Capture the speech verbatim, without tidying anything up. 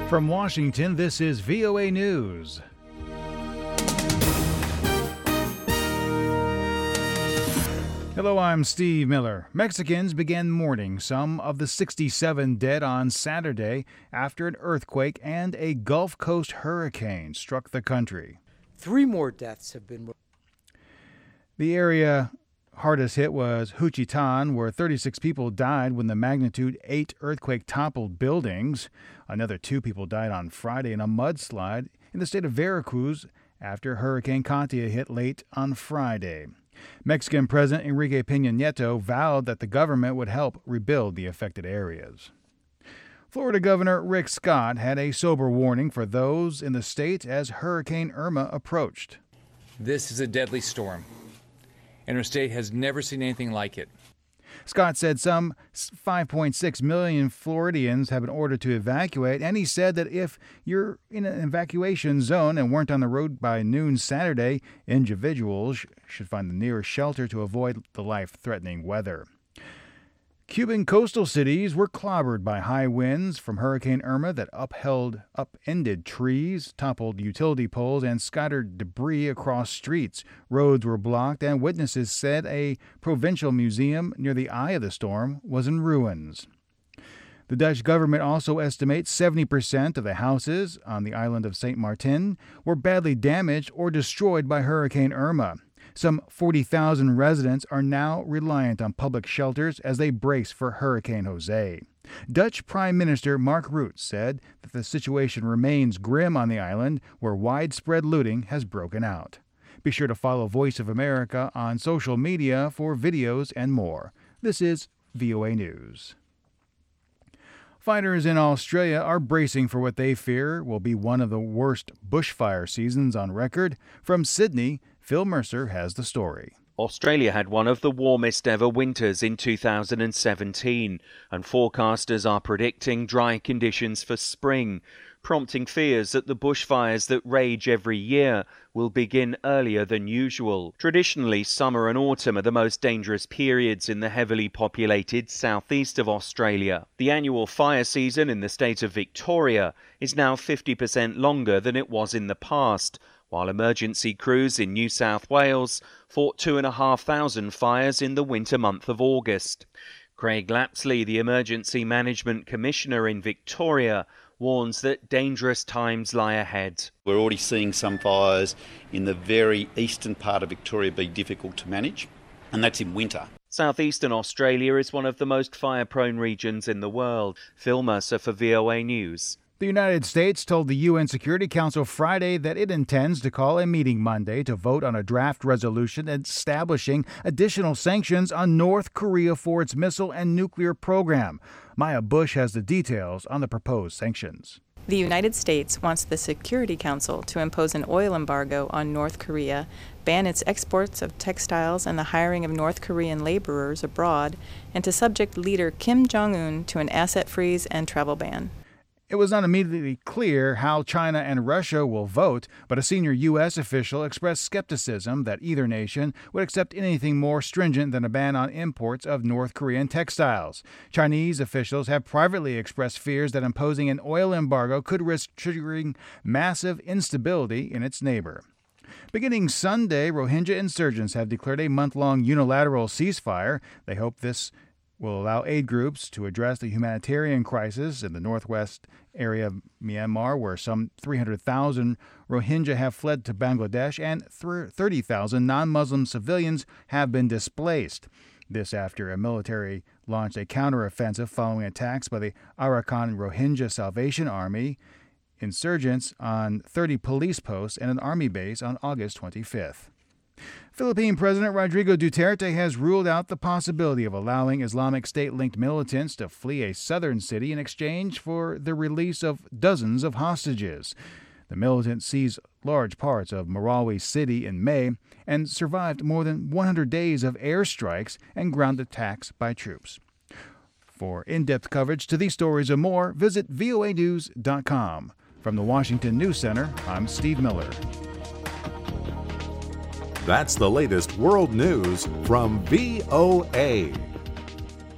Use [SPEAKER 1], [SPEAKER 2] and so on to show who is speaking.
[SPEAKER 1] From Washington, this is V O A News. Hello, I'm Steve Miller. Mexicans began mourning some of the sixty-seven dead on Saturday after an earthquake and a Gulf Coast hurricane struck the country.
[SPEAKER 2] Three more deaths have been.
[SPEAKER 1] The area hardest hit was Juchitán, where thirty-six people died when the magnitude eight earthquake toppled buildings. Another two people died on Friday in a mudslide in the state of Veracruz after Hurricane Katia hit late on Friday. Mexican President Enrique Peña Nieto vowed that the government would help rebuild the affected areas. Florida Governor Rick Scott had a sober warning for those in the state as Hurricane Irma approached.
[SPEAKER 3] This is a deadly storm, and our state has never seen anything like it.
[SPEAKER 1] Scott said some five point six million Floridians have been ordered to evacuate, and he said that if you're in an evacuation zone and weren't on the road by noon Saturday, individuals should find the nearest shelter to avoid the life-threatening weather. Cuban coastal cities were clobbered by high winds from Hurricane Irma that upheld upended trees, toppled utility poles, and scattered debris across streets. Roads were blocked, and witnesses said a provincial museum near the eye of the storm was in ruins. The Dutch government also estimates seventy percent of the houses on the island of Saint Martin were badly damaged or destroyed by Hurricane Irma. Some forty thousand residents are now reliant on public shelters as they brace for Hurricane Jose. Dutch Prime Minister Mark Rutte said that the situation remains grim on the island, where widespread looting has broken out. Be sure to follow Voice of America on social media for videos and more. This is V O A News. Fighters in Australia are bracing for what they fear will be one of the worst bushfire seasons on record. From Sydney, Phil Mercer has the story.
[SPEAKER 4] Australia had one of the warmest ever winters in two thousand seventeen, and forecasters are predicting dry conditions for spring, prompting fears that the bushfires that rage every year will begin earlier than usual. Traditionally, summer and autumn are the most dangerous periods in the heavily populated southeast of Australia. The annual fire season in the state of Victoria is now fifty percent longer than it was in the past, while emergency crews in New South Wales fought two and a half thousand fires in the winter month of August. Craig Lapsley, the Emergency Management Commissioner in Victoria, warns that dangerous times lie ahead.
[SPEAKER 5] We're already seeing some fires in the very eastern part of Victoria be difficult to manage, and that's in winter.
[SPEAKER 4] Southeastern Australia is one of the most fire-prone regions in the world. Phil Mercer for V O A News.
[SPEAKER 1] The United States told the U N Security Council Friday that it intends to call a meeting Monday to vote on a draft resolution establishing additional sanctions on North Korea for its missile and nuclear program. Maya Bush has the details on the proposed sanctions.
[SPEAKER 6] The United States wants the Security Council to impose an oil embargo on North Korea, ban its exports of textiles and the hiring of North Korean laborers abroad, and to subject leader Kim Jong-un to an asset freeze and travel ban.
[SPEAKER 1] It was not immediately clear how China and Russia will vote, but a senior U S official expressed skepticism that either nation would accept anything more stringent than a ban on imports of North Korean textiles. Chinese officials have privately expressed fears that imposing an oil embargo could risk triggering massive instability in its neighbor. Beginning Sunday, Rohingya insurgents have declared a month-long unilateral ceasefire. They hope this will allow aid groups to address the humanitarian crisis in the northwest area of Myanmar, where some three hundred thousand Rohingya have fled to Bangladesh and thirty thousand non-Muslim civilians have been displaced. This after a military launched a counteroffensive following attacks by the Arakan Rohingya Salvation Army insurgents on thirty police posts and an army base on August twenty-fifth. Philippine President Rodrigo Duterte has ruled out the possibility of allowing Islamic State-linked militants to flee a southern city in exchange for the release of dozens of hostages. The militants seized large parts of Marawi City in May and survived more than one hundred days of airstrikes and ground attacks by troops. For in-depth coverage to these stories and more, visit V O A news dot com. From the Washington News Center, I'm Steve Miller.
[SPEAKER 7] That's the latest world news from V O A.